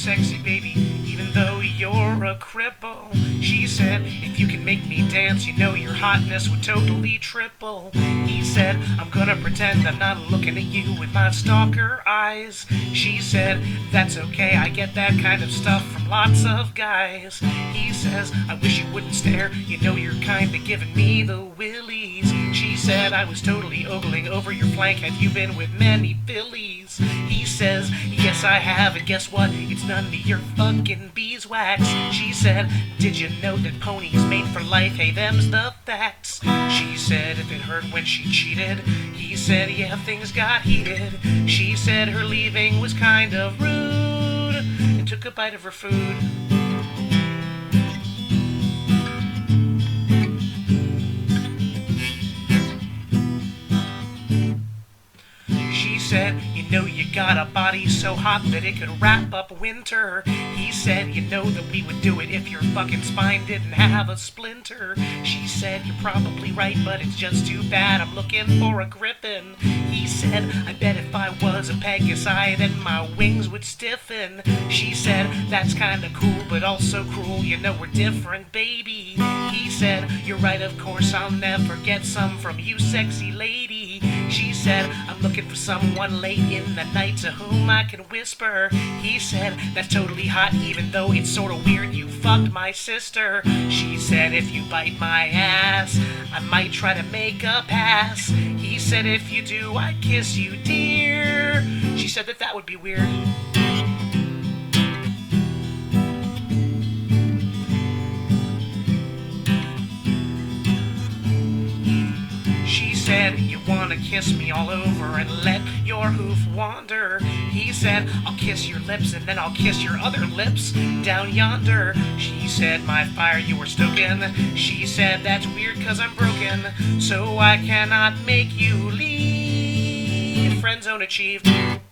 sexy, baby, even though you're a cripple. She said, if you can make me dance, you know your hotness would totally triple. He said, I'm gonna pretend I'm not looking at you with my stalker eyes. She said, that's okay, I get that kind of stuff from lots of guys. He says, I wish you wouldn't stare, you know you're kinda giving me the willies. She said, I was totally ogling over your flank, have you been with many fillies? He says, yes I have, and guess what, it's none of your fucking beeswax. She said, did you know that ponies mate for life, hey them's the facts. She said, if it hurt when she cheated. He said, yeah, things got heated. She said her leaving was kind of rude, and took a bite of her food. She said, you know you got a body so hot that it could wrap up winter. He said, you know that we would do it if your fucking spine didn't have a splinter. She said, you're probably right, but it's just too bad I'm looking for a griffin. He said, I bet if I was a Pegasi, then my wings would stiffen. She said, that's kinda cool, but also cruel, you know we're different, baby. He said, you're right, of course, I'll never get some from you, sexy lady. She said, I'm looking for someone late in the night to whom I can whisper. He said, that's totally hot, even though it's sorta weird you fucked my sister. She said, if you bite my ass, I might try to make a pass. He said, if you do, I'd kiss you, dear. She said that would be weird. She said, you wanna kiss me all over and let your hoof wander. He said, I'll kiss your lips and then I'll kiss your other lips down yonder. She said, my fire you were stoking. She said, that's weird cause I'm broken, so I cannot make you leave. Friend zone achieved.